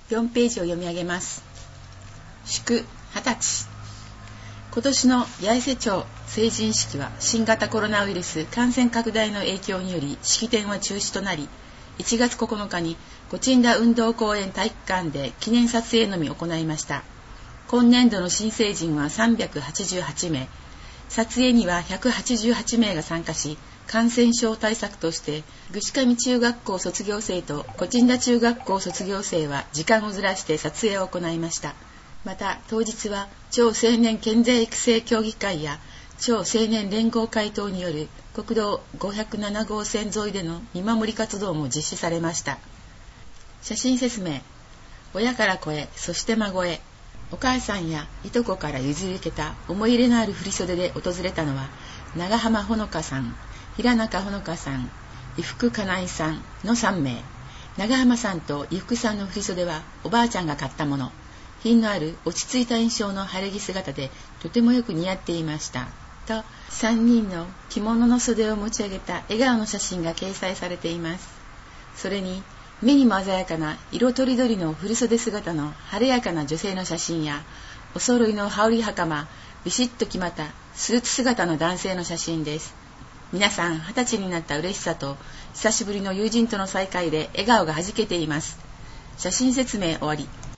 4ページを読み上げます。祝20歳。今年の八重瀬町成人式は新型コロナウイルス感染拡大の影響により式典は中止となり、1月9日にごちんだ運動公園体育館で記念撮影のみ行いました。今年度の新成人は388名、撮影には188名が参加し、感染症対策として串上中学校卒業生とごちんだ中学校卒業生は時間をずらして撮影を行いました。また当日は超青年健全育成協議会や超青年連合会等による国道507号線沿いでの見守り活動も実施されました。写真説明。親から子へ、そして孫へ。お母さんやいとこから譲り受けた思い入れのある振袖で訪れたのは長浜ほのかさん、平中ほのかさん、伊福かなえさんの3名。長浜さんと伊福さんの振袖はおばあちゃんが買ったもの。品のある落ち着いた印象の晴れ着姿でとてもよく似合っていましたと、3人の着物の袖を持ち上げた笑顔の写真が掲載されています。それに目にも鮮やかな色とりどりの振袖姿の晴れやかな女性の写真や、お揃いの羽織袴、ビシッと決まったスーツ姿の男性の写真です。皆さん20歳になった嬉しさと久しぶりの友人との再会で笑顔がはじけています。写真説明終わり。